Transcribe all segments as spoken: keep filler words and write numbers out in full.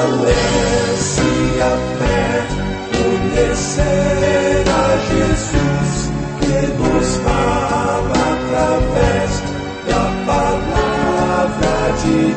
fortalece a fé, conhecer a Jesus, que nos fala através da palavra de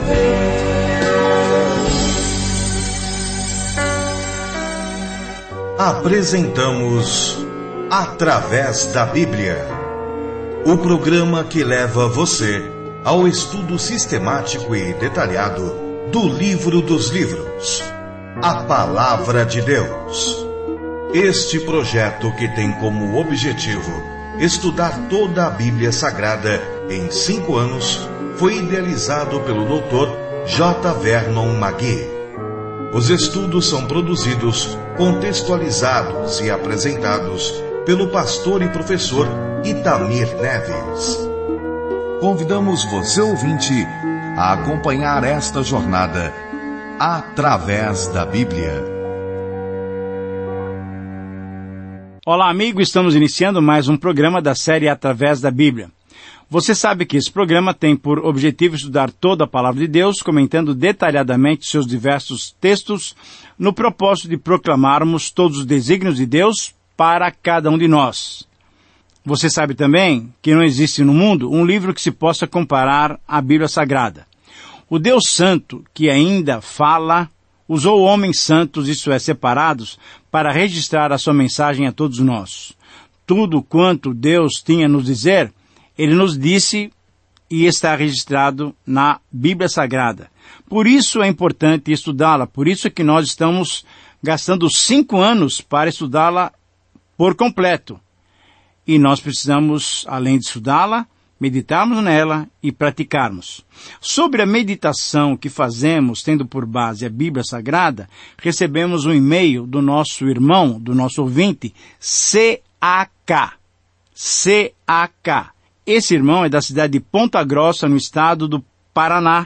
Deus. Apresentamos Através da Bíblia, o programa que leva você ao estudo sistemático e detalhado do livro dos livros, a Palavra de Deus. Este projeto, que tem como objetivo estudar toda a Bíblia Sagrada em cinco anos, foi idealizado pelo doutor J. Vernon McGee. Os estudos são produzidos, contextualizados e apresentados pelo pastor e professor Itamir Neves. Convidamos você, ouvinte, a acompanhar esta jornada através da Bíblia. Olá, amigo, estamos iniciando mais um programa da série Através da Bíblia. Você sabe que esse programa tem por objetivo estudar toda a Palavra de Deus, comentando detalhadamente seus diversos textos, no propósito de proclamarmos todos os desígnios de Deus para cada um de nós. Você sabe também que não existe no mundo um livro que se possa comparar à Bíblia Sagrada. O Deus Santo, que ainda fala, usou homens santos, isto é, separados, para registrar a sua mensagem a todos nós. Tudo quanto Deus tinha a nos dizer, Ele nos disse e está registrado na Bíblia Sagrada. Por isso é importante estudá-la, por isso é que nós estamos gastando cinco anos para estudá-la por completo. E nós precisamos, além de estudá-la, meditarmos nela e praticarmos. Sobre a meditação que fazemos, tendo por base a Bíblia Sagrada, recebemos um e-mail do nosso irmão, do nosso ouvinte, C A K. C A K. Esse irmão é da cidade de Ponta Grossa, no estado do Paraná,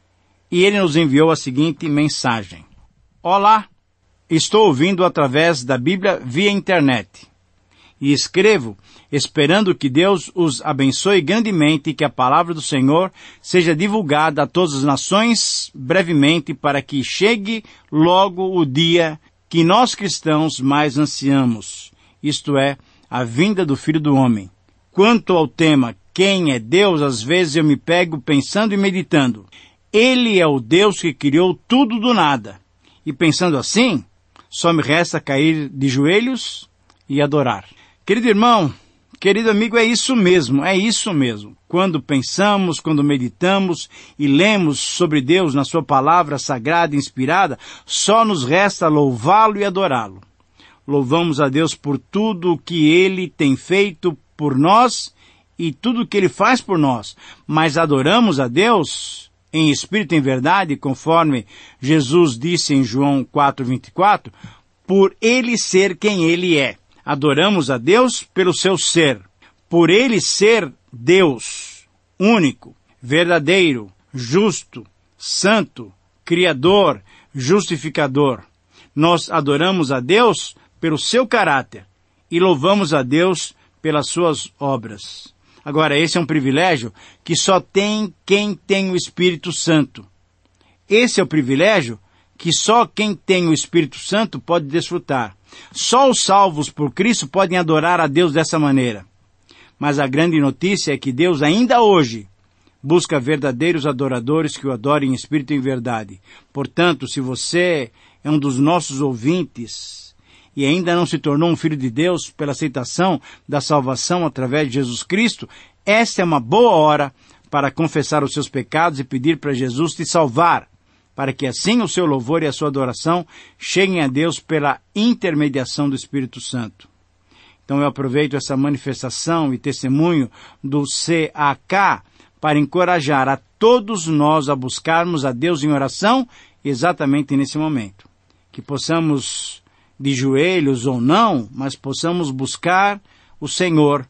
e ele nos enviou a seguinte mensagem. Olá, estou ouvindo através da Bíblia via internet. E escrevo esperando que Deus os abençoe grandemente e que a palavra do Senhor seja divulgada a todas as nações brevemente, para que chegue logo o dia que nós cristãos mais ansiamos, isto é, a vinda do Filho do Homem. Quanto ao tema quem é Deus, às vezes eu me pego pensando e meditando. Ele é o Deus que criou tudo do nada. E pensando assim, só me resta cair de joelhos e adorar. Querido irmão, querido amigo, é isso mesmo, é isso mesmo. Quando pensamos, quando meditamos e lemos sobre Deus na sua palavra sagrada e inspirada, só nos resta louvá-lo e adorá-lo. Louvamos a Deus por tudo o que Ele tem feito por nós e tudo o que Ele faz por nós, mas adoramos a Deus em espírito e em verdade, conforme Jesus disse em João quatro, vinte e quatro, por Ele ser quem Ele é. Adoramos a Deus pelo seu ser, por Ele ser Deus, único, verdadeiro, justo, santo, criador, justificador. Nós adoramos a Deus pelo seu caráter e louvamos a Deus pelas suas obras. Agora, esse é um privilégio que só tem quem tem o Espírito Santo. Esse é o privilégio que só quem tem o Espírito Santo pode desfrutar. Só os salvos por Cristo podem adorar a Deus dessa maneira. Mas a grande notícia é que Deus ainda hoje busca verdadeiros adoradores que o adorem em espírito e em verdade. Portanto, se você é um dos nossos ouvintes e ainda não se tornou um filho de Deus pela aceitação da salvação através de Jesus Cristo, esta é uma boa hora para confessar os seus pecados e pedir para Jesus te salvar, para que assim o seu louvor e a sua adoração cheguem a Deus pela intermediação do Espírito Santo. Então eu aproveito essa manifestação e testemunho do C A K para encorajar a todos nós a buscarmos a Deus em oração exatamente nesse momento. Que possamos, de joelhos ou não, mas possamos buscar o Senhor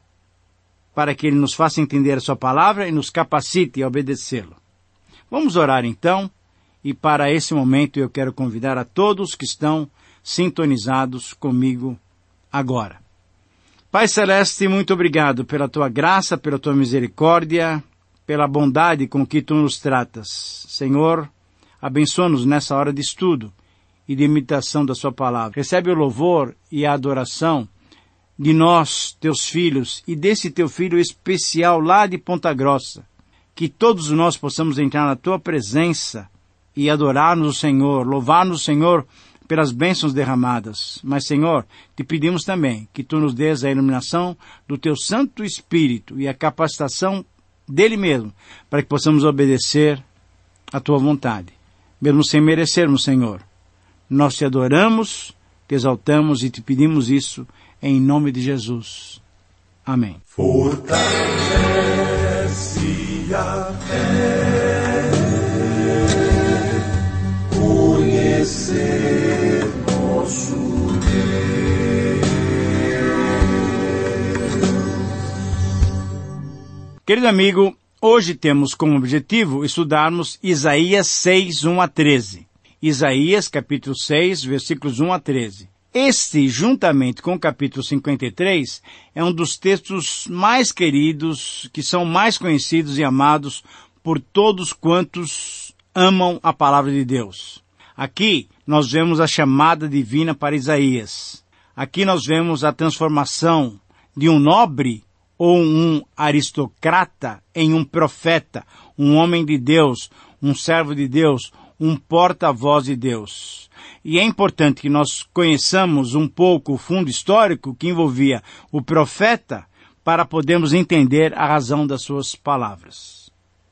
para que Ele nos faça entender a sua palavra e nos capacite a obedecê-lo. Vamos orar então. E para esse momento eu quero convidar a todos que estão sintonizados comigo agora. Pai Celeste, muito obrigado pela Tua graça, pela Tua misericórdia, pela bondade com que Tu nos tratas. Senhor, abençoa-nos nessa hora de estudo e de imitação da sua palavra. Recebe o louvor e a adoração de nós, teus filhos, e desse teu filho especial lá de Ponta Grossa. Que todos nós possamos entrar na tua presença e adorar-nos o Senhor, louvar-nos o Senhor pelas bênçãos derramadas. Mas, Senhor, te pedimos também que tu nos dês a iluminação do teu Santo Espírito e a capacitação dele mesmo, para que possamos obedecer a tua vontade, mesmo sem merecermos, Senhor. Nós te adoramos, te exaltamos e te pedimos isso em nome de Jesus. Amém. Fortalece a fé, conhecer nosso Deus. Querido amigo, hoje temos como objetivo estudarmos Isaías seis, um a treze. Isaías, capítulo seis, versículos um a treze. Este, juntamente com o capítulo cinquenta e três, é um dos textos mais queridos, que são mais conhecidos e amados por todos quantos amam a palavra de Deus. Aqui nós vemos a chamada divina para Isaías. Aqui nós vemos a transformação de um nobre ou um aristocrata em um profeta, um homem de Deus, um servo de Deus, um porta-voz de Deus. E é importante que nós conheçamos um pouco o fundo histórico que envolvia o profeta para podermos entender a razão das suas palavras.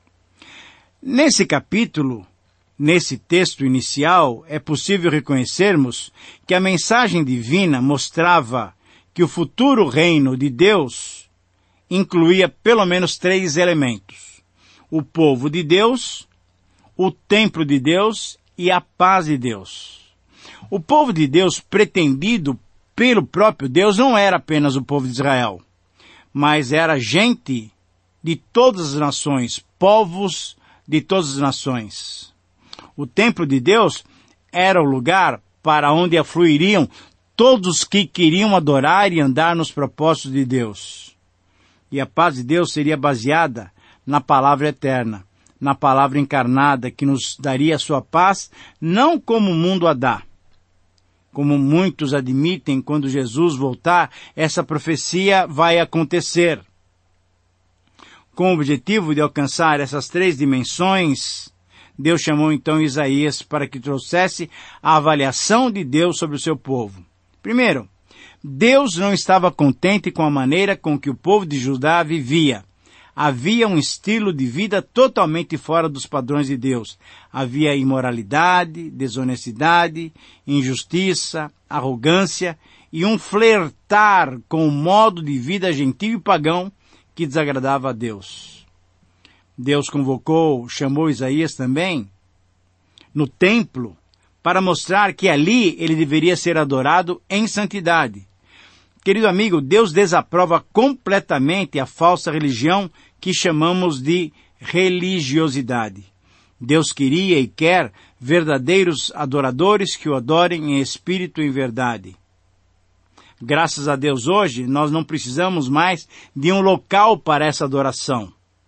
Nesse capítulo, nesse texto inicial, é possível reconhecermos que a mensagem divina mostrava que o futuro reino de Deus incluía pelo menos três elementos: o povo de Deus, o templo de Deus e a paz de Deus. O povo de Deus pretendido pelo próprio Deus não era apenas o povo de Israel, mas era gente de todas as nações, povos de todas as nações. O templo de Deus era o lugar para onde afluiriam todos que queriam adorar e andar nos propósitos de Deus. E a paz de Deus seria baseada na palavra eterna, na palavra encarnada, que nos daria a sua paz, não como o mundo a dá. Como muitos admitem, quando Jesus voltar, essa profecia vai acontecer. Com o objetivo de alcançar essas três dimensões, Deus chamou então Isaías para que trouxesse a avaliação de Deus sobre o seu povo. Primeiro, Deus não estava contente com a maneira com que o povo de Judá vivia. Havia um estilo de vida totalmente fora dos padrões de Deus. Havia imoralidade, desonestidade, injustiça, arrogância e um flertar com o modo de vida gentil e pagão que desagradava a Deus. Deus convocou, chamou Isaías também no templo para mostrar que ali ele deveria ser adorado em santidade. Querido amigo, Deus desaprova completamente a falsa religião que chamamos de religiosidade. Deus queria e quer verdadeiros adoradores que o adorem em espírito e em verdade. Graças a Deus hoje, nós não precisamos mais de um local para essa adoração.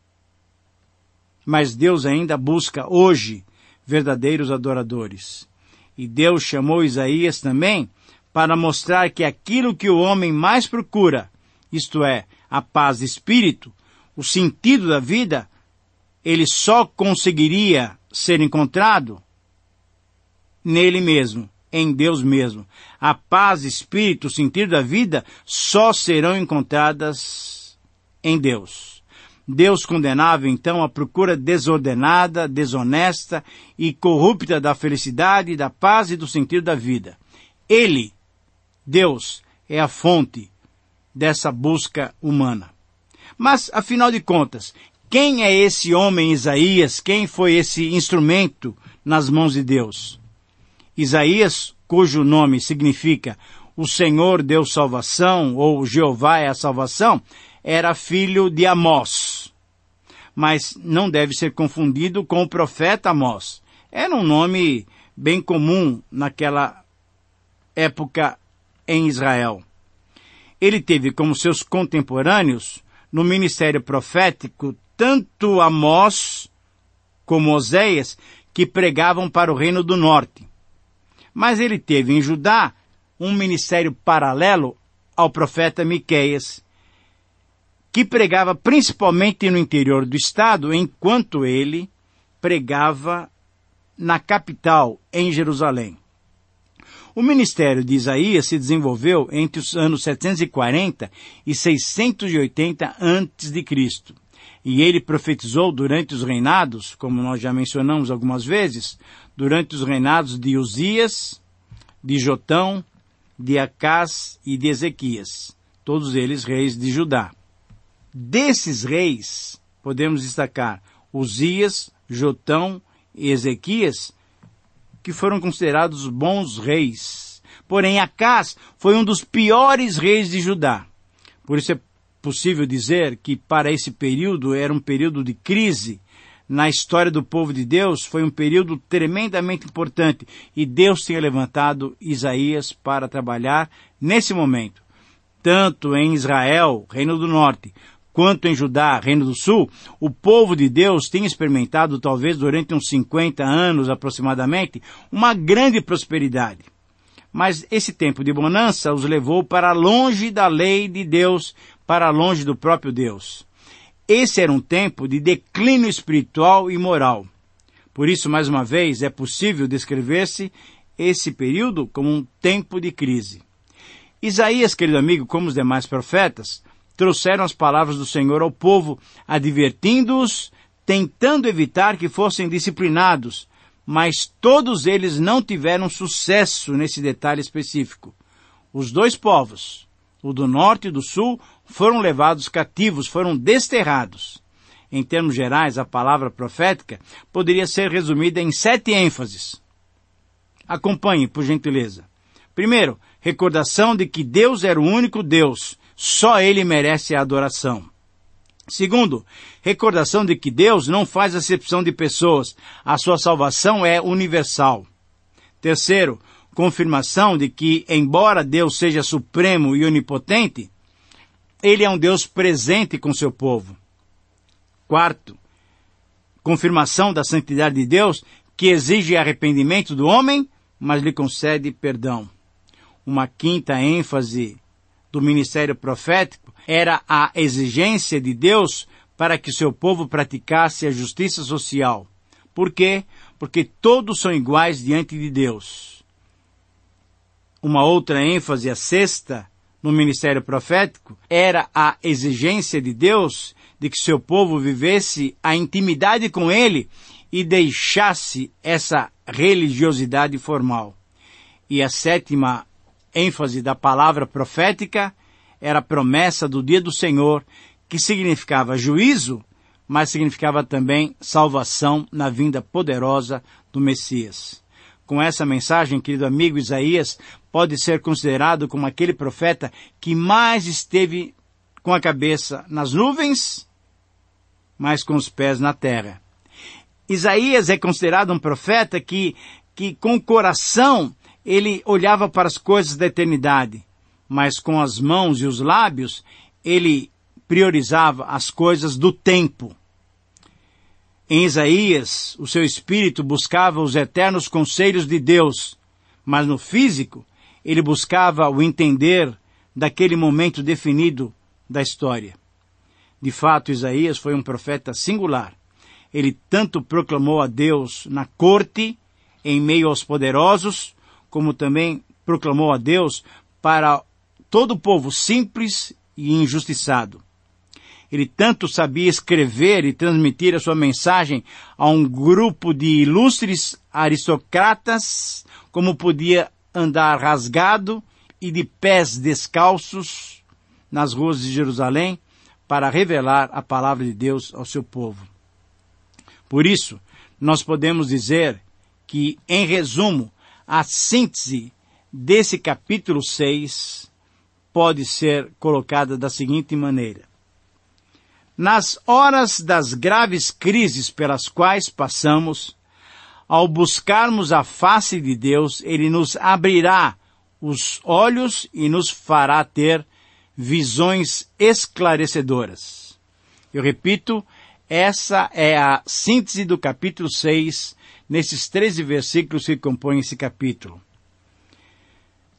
Mas Deus ainda busca hoje verdadeiros adoradores. E Deus chamou Isaías também para mostrar que aquilo que o homem mais procura, isto é, a paz de espírito, o sentido da vida, ele só conseguiria ser encontrado nele mesmo, em Deus mesmo. A paz de espírito, o sentido da vida, só serão encontradas em Deus. Deus condenava então a procura desordenada, desonesta e corrupta da felicidade, da paz e do sentido da vida. Ele, Deus, é a fonte dessa busca humana. Mas, afinal de contas, quem é esse homem Isaías? Quem foi esse instrumento nas mãos de Deus? Isaías, cujo nome significa o Senhor deu salvação, ou Jeová é a salvação, era filho de Amós. Mas não deve ser confundido com o profeta Amós. Era um nome bem comum naquela época em Israel. Ele teve como seus contemporâneos no ministério profético tanto Amós como Oséias, que pregavam para o reino do norte. Mas ele teve em Judá um ministério paralelo ao profeta Miqueias, que pregava principalmente no interior do estado, enquanto ele pregava na capital, em Jerusalém. O ministério de Isaías se desenvolveu entre os anos setecentos e quarenta e seiscentos e oitenta antes de Cristo. E ele profetizou durante os reinados, como nós já mencionamos algumas vezes, durante os reinados de Uzias, de Jotão, de Acás e de Ezequias, todos eles reis de Judá. Desses reis, podemos destacar Uzias, Jotão e Ezequias, que foram considerados bons reis. Porém, Acás foi um dos piores reis de Judá. Por isso é possível dizer que para esse período era um período de crise. Na história do povo de Deus foi um período tremendamente importante e Deus tinha levantado Isaías para trabalhar nesse momento. Tanto em Israel, Reino do Norte, quanto em Judá, Reino do Sul, o povo de Deus tinha experimentado, talvez durante uns cinquenta anos aproximadamente, uma grande prosperidade. Mas esse tempo de bonança os levou para longe da lei de Deus, para longe do próprio Deus. Esse era um tempo de declínio espiritual e moral. Por isso, mais uma vez, é possível descrever-se esse período como um tempo de crise. Isaías, querido amigo, como os demais profetas, trouxeram as palavras do Senhor ao povo, advertindo-os, tentando evitar que fossem disciplinados, mas todos eles não tiveram sucesso nesse detalhe específico. Os dois povos, o do norte e do sul, foram levados cativos, foram desterrados. Em termos gerais, a palavra profética poderia ser resumida em sete ênfases. Acompanhe, por gentileza. Primeiro, recordação de que Deus era o único Deus, só Ele merece a adoração. Segundo, recordação de que Deus não faz acepção de pessoas, a sua salvação é universal. Terceiro, confirmação de que, embora Deus seja supremo e onipotente, Ele é um Deus presente com seu povo. Quarto, confirmação da santidade de Deus, que exige arrependimento do homem, mas lhe concede perdão. Uma quinta ênfase do ministério profético era a exigência de Deus para que seu povo praticasse a justiça social. Por quê? Porque todos são iguais diante de Deus. Uma outra ênfase, a sexta, no ministério profético, era a exigência de Deus de que seu povo vivesse a intimidade com Ele e deixasse essa religiosidade formal. E a sétima ênfase da palavra profética era a promessa do dia do Senhor, que significava juízo, mas significava também salvação na vinda poderosa do Messias. Com essa mensagem, querido amigo, Isaías pode ser considerado como aquele profeta que mais esteve com a cabeça nas nuvens, mas com os pés na terra. Isaías é considerado um profeta que, que com o coração, ele olhava para as coisas da eternidade, mas com as mãos e os lábios, ele priorizava as coisas do tempo. Em Isaías, o seu espírito buscava os eternos conselhos de Deus, mas no físico, ele buscava o entender daquele momento definido da história. De fato, Isaías foi um profeta singular. Ele tanto proclamou a Deus na corte, em meio aos poderosos, como também proclamou a Deus para todo o povo simples e injustiçado. Ele tanto sabia escrever e transmitir a sua mensagem a um grupo de ilustres aristocratas, como podia andar rasgado e de pés descalços nas ruas de Jerusalém para revelar a palavra de Deus ao seu povo. Por isso, nós podemos dizer que, em resumo, a síntese desse capítulo seis pode ser colocada da seguinte maneira. Nas horas das graves crises pelas quais passamos, ao buscarmos a face de Deus, Ele nos abrirá os olhos e nos fará ter visões esclarecedoras. Eu repito, essa é a síntese do capítulo seis, nesses treze versículos que compõem esse capítulo.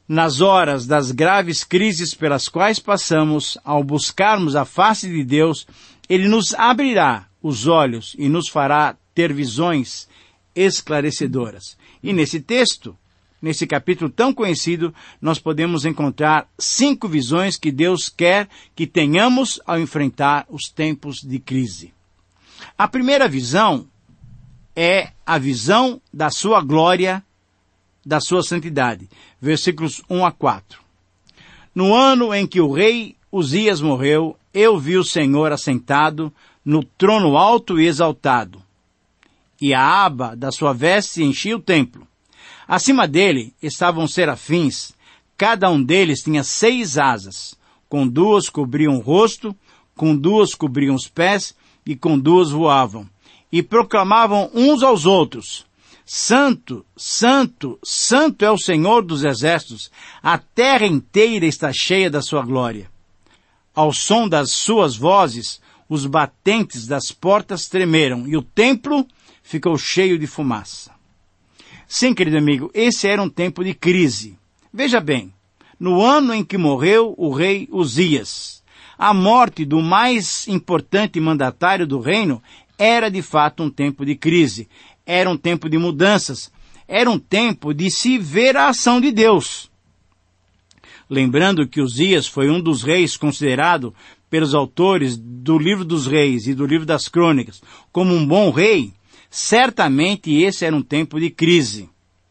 Nas horas das graves crises pelas quais passamos, ao buscarmos a face de Deus, Ele nos abrirá os olhos e nos fará ter visões esclarecedoras. E nesse texto, nesse capítulo tão conhecido, nós podemos encontrar cinco visões que Deus quer que tenhamos ao enfrentar os tempos de crise. A primeira visão é a visão da sua glória, da sua santidade. Versículos um a quatro. No ano em que o rei Uzias morreu, eu vi o Senhor assentado no trono alto e exaltado, e a aba da sua veste enchia o templo. Acima dele estavam serafins, cada um deles tinha seis asas, com duas cobriam o rosto, com duas cobriam os pés, e com duas voavam, e proclamavam uns aos outros: Santo, Santo, Santo é o Senhor dos exércitos, a terra inteira está cheia da sua glória. Ao som das suas vozes, os batentes das portas tremeram, e o templo ficou cheio de fumaça. Sim, querido amigo, esse era um tempo de crise. Veja bem, no ano em que morreu o rei Uzias, a morte do mais importante mandatário do reino era de fato um tempo de crise, era um tempo de mudanças, era um tempo de se ver a ação de Deus. Lembrando que Uzias foi um dos reis considerado pelos autores do livro dos reis e do livro das crônicas como um bom rei, certamente esse era um tempo de crise.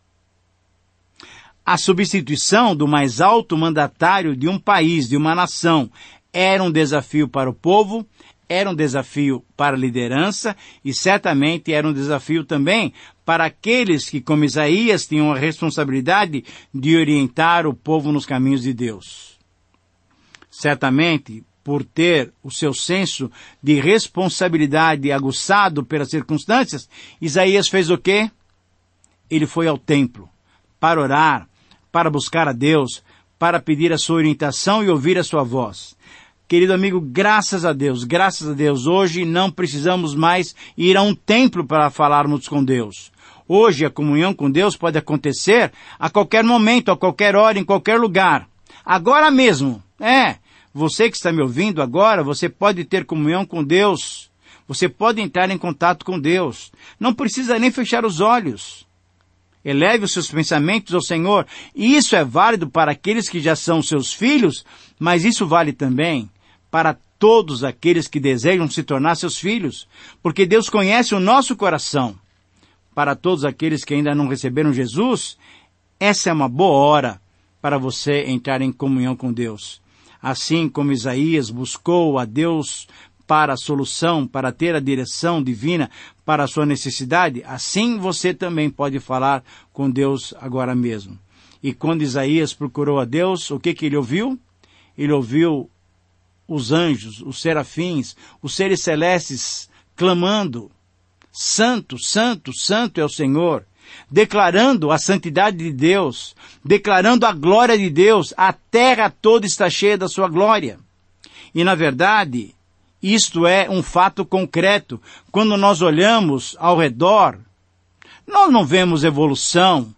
A substituição do mais alto mandatário de um país, de uma nação, era um desafio para o povo, era um desafio para a liderança e certamente era um desafio também para aqueles que, como Isaías, tinham a responsabilidade de orientar o povo nos caminhos de Deus. Certamente, por ter o seu senso de responsabilidade aguçado pelas circunstâncias, Isaías fez o quê? Ele foi ao templo para orar, para buscar a Deus, para pedir a sua orientação e ouvir a sua voz. Querido amigo, graças a Deus, graças a Deus, hoje não precisamos mais ir a um templo para falarmos com Deus. Hoje a comunhão com Deus pode acontecer a qualquer momento, a qualquer hora, em qualquer lugar. Agora mesmo, é, você que está me ouvindo agora, você pode ter comunhão com Deus. Você pode entrar em contato com Deus. Não precisa nem fechar os olhos. Eleve os seus pensamentos ao Senhor. E isso é válido para aqueles que já são seus filhos, mas isso vale também para todos aqueles que desejam se tornar seus filhos, porque Deus conhece o nosso coração. Para todos aqueles que ainda não receberam Jesus, essa é uma boa hora para você entrar em comunhão com Deus. Assim como Isaías buscou a Deus para a solução, para ter a direção divina para a sua necessidade, assim você também pode falar com Deus agora mesmo. E quando Isaías procurou a Deus, o que que ele ouviu? Ele ouviu os anjos, os serafins, os seres celestes clamando: Santo, Santo, Santo é o Senhor, declarando a santidade de Deus, declarando a glória de Deus, a terra toda está cheia da sua glória. E na verdade, isto é um fato concreto. Quando nós olhamos ao redor, nós não vemos evolução,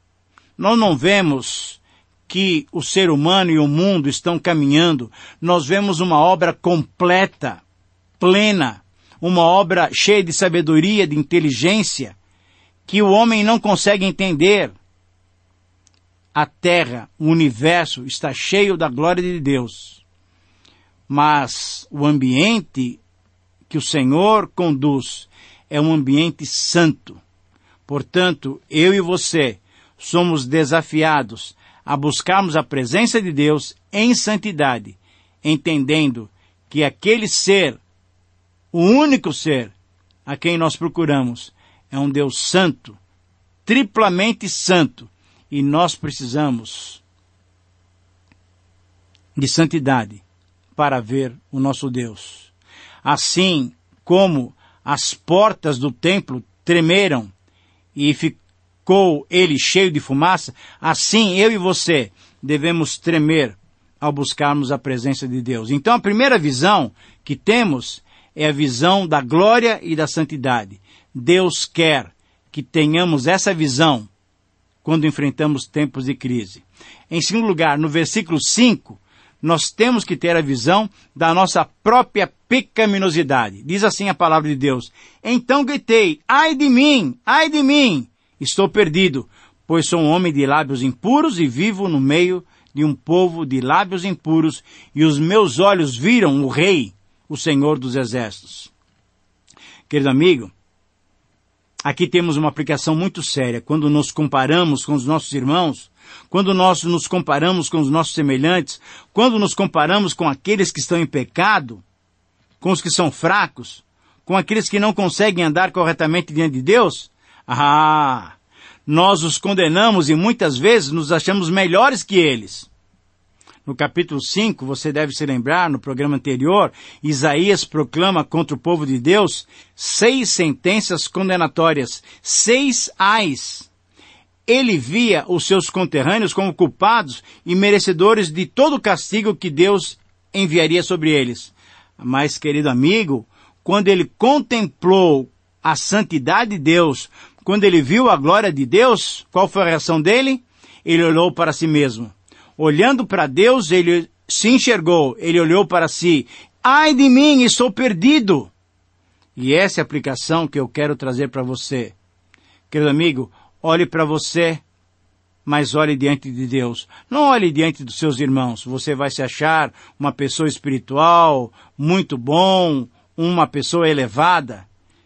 nós não vemos que o ser humano e o mundo estão caminhando. Nós vemos uma obra completa, plena, uma obra cheia de sabedoria, de inteligência, que o homem não consegue entender. A terra, o universo está cheio da glória de Deus. Mas o ambiente que o Senhor conduz é um ambiente santo. Portanto, eu e você somos desafiados a buscarmos a presença de Deus em santidade, entendendo que aquele ser, o único ser a quem nós procuramos, é um Deus santo, triplamente santo, e nós precisamos de santidade para ver o nosso Deus. Assim como as portas do templo tremeram e ficou ele cheio de fumaça, assim eu e você devemos tremer ao buscarmos a presença de Deus. Então a primeira visão que temos é a visão da glória e da santidade. Deus quer que tenhamos essa visão quando enfrentamos tempos de crise. Em segundo lugar, no versículo cinco, nós temos que ter a visão da nossa própria pecaminosidade. Diz assim a palavra de Deus: então gritei, ai de mim, ai de mim, estou perdido, pois sou um homem de lábios impuros e vivo no meio de um povo de lábios impuros, e os meus olhos viram o Rei, o Senhor dos Exércitos. Querido amigo, aqui temos uma aplicação muito séria. Quando nos comparamos com os nossos irmãos, quando nós nos comparamos com os nossos semelhantes, quando nos comparamos com aqueles que estão em pecado, com os que são fracos, com aqueles que não conseguem andar corretamente diante de Deus, ah, nós os condenamos e muitas vezes nos achamos melhores que eles. No capítulo cinco, você deve se lembrar, no programa anterior, Isaías proclama contra o povo de Deus seis sentenças condenatórias, seis ais. Ele via os seus conterrâneos como culpados e merecedores de todo o castigo que Deus enviaria sobre eles. Mas, querido amigo, quando ele contemplou a santidade de Deus, quando ele viu a glória de Deus, qual foi a reação dele? Ele olhou para si mesmo. Olhando para Deus, ele se enxergou, ele olhou para si. Ai de mim, estou perdido! E essa é a aplicação que eu quero trazer para você. Querido amigo, olhe para você, mas olhe diante de Deus. Não olhe diante dos seus irmãos. Você vai se achar uma pessoa espiritual, muito bom, uma pessoa elevada.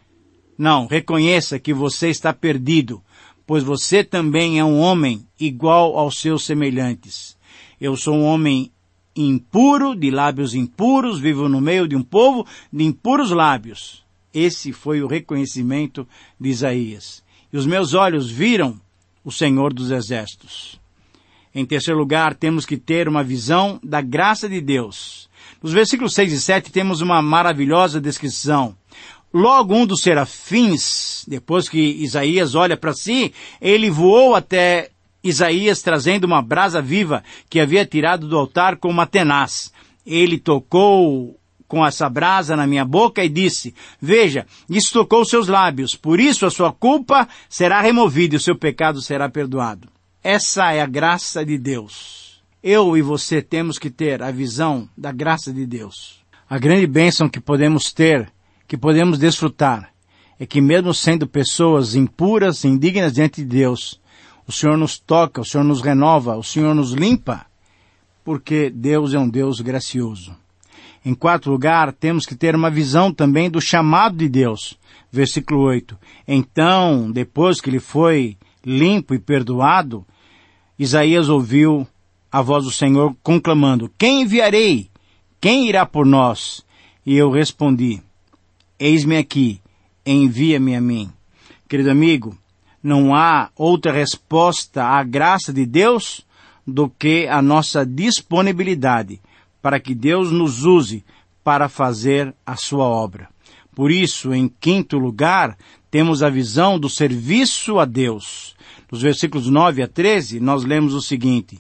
Não, reconheça que você está perdido, pois você também é um homem igual aos seus semelhantes. Eu sou um homem impuro, de lábios impuros, vivo no meio de um povo de impuros lábios. Esse foi o reconhecimento de Isaías. E os meus olhos viram o Senhor dos Exércitos. Em terceiro lugar, temos que ter uma visão da graça de Deus. Nos versículos seis e sete temos uma maravilhosa descrição. Logo um dos serafins, depois que Isaías olha para si, ele voou até Isaías trazendo uma brasa viva que havia tirado do altar com uma tenaz. Ele tocou com essa brasa na minha boca e disse, veja, isso tocou seus lábios, por isso a sua culpa será removida e o seu pecado será perdoado. Essa é a graça de Deus. Eu e você temos que ter a visão da graça de Deus. A grande bênção que podemos ter, que podemos desfrutar, é que mesmo sendo pessoas impuras, indignas diante de Deus, o Senhor nos toca, o Senhor nos renova, o Senhor nos limpa, porque Deus é um Deus gracioso. Em quarto lugar, temos que ter uma visão também do chamado de Deus. Versículo oito. Então, depois que ele foi limpo e perdoado, Isaías ouviu a voz do Senhor conclamando, quem enviarei? Quem irá por nós? E eu respondi, eis-me aqui, envia-me a mim. Querido amigo, não há outra resposta à graça de Deus do que a nossa disponibilidade para que Deus nos use para fazer a sua obra. Por isso, em quinto lugar, temos a visão do serviço a Deus. Nos versículos nove a treze, nós lemos o seguinte,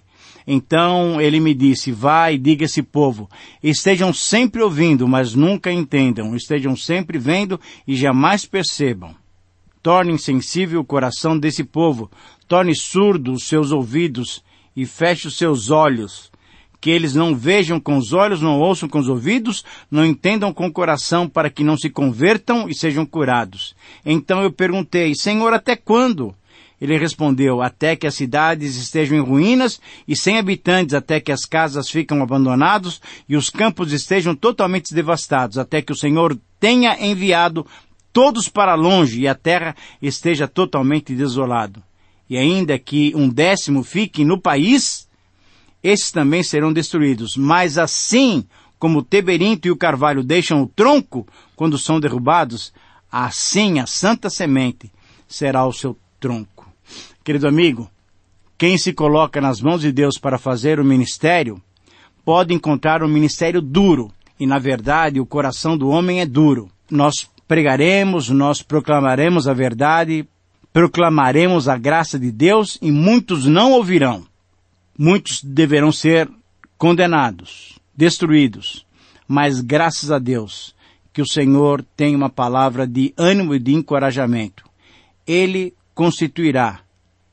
então ele me disse, vai e diga a esse povo, estejam sempre ouvindo, mas nunca entendam, estejam sempre vendo e jamais percebam. Torne insensível o coração desse povo, torne surdo os seus ouvidos e feche os seus olhos, que eles não vejam com os olhos, não ouçam com os ouvidos, não entendam com o coração, para que não se convertam e sejam curados. Então eu perguntei, Senhor, até quando? Ele respondeu, até que as cidades estejam em ruínas e sem habitantes, até que as casas ficam abandonadas e os campos estejam totalmente devastados, até que o Senhor tenha enviado todos para longe e a terra esteja totalmente desolado. E ainda que um décimo fique no país, esses também serão destruídos. Mas assim como o terebinto e o carvalho deixam o tronco quando são derrubados, assim a santa semente será o seu tronco. Querido amigo, quem se coloca nas mãos de Deus para fazer o ministério, pode encontrar um ministério duro. E na verdade o coração do homem é duro. Nós pregaremos, nós proclamaremos a verdade, proclamaremos a graça de Deus e muitos não ouvirão. Muitos deverão ser condenados, destruídos, mas graças a Deus que o Senhor tem uma palavra de ânimo e de encorajamento. Ele constituirá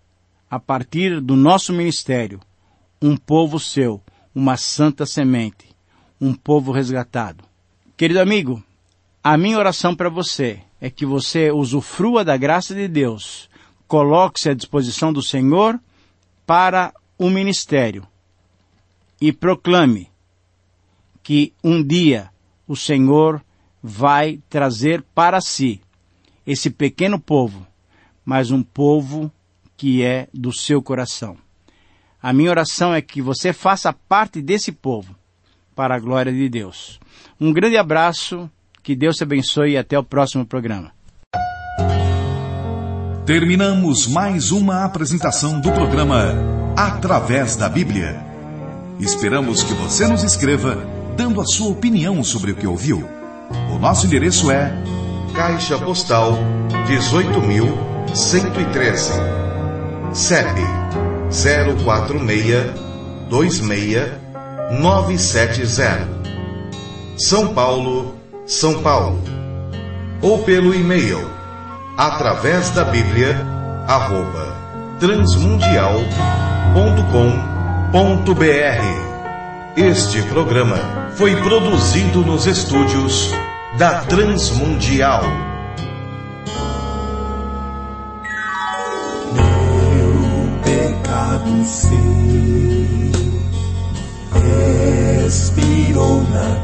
a partir do nosso ministério, um povo seu, uma santa semente, um povo resgatado. Querido amigo, a minha oração para você é que você usufrua da graça de Deus, coloque-se à disposição do Senhor para o ministério e proclame que um dia o Senhor vai trazer para si esse pequeno povo, mas um povo que é do seu coração. A minha oração é que você faça parte desse povo, para a glória de Deus. Um grande abraço, que Deus te abençoe e até o próximo programa. Terminamos mais uma apresentação do programa Através da Bíblia. Esperamos que você nos escreva, dando a sua opinião sobre o que ouviu. O nosso endereço é Caixa Postal dezoito mil cento e treze, C E P zero quatro seis dois seis nove sete zero, São Paulo, São Paulo. Ou pelo e-mail através da Bíblia arroba transmundial ponto com ponto br. Este programa foi produzido nos estúdios da Transmundial. Meu pecado sei, expirou na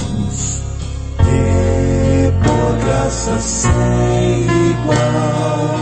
cruz, e por graça sem igual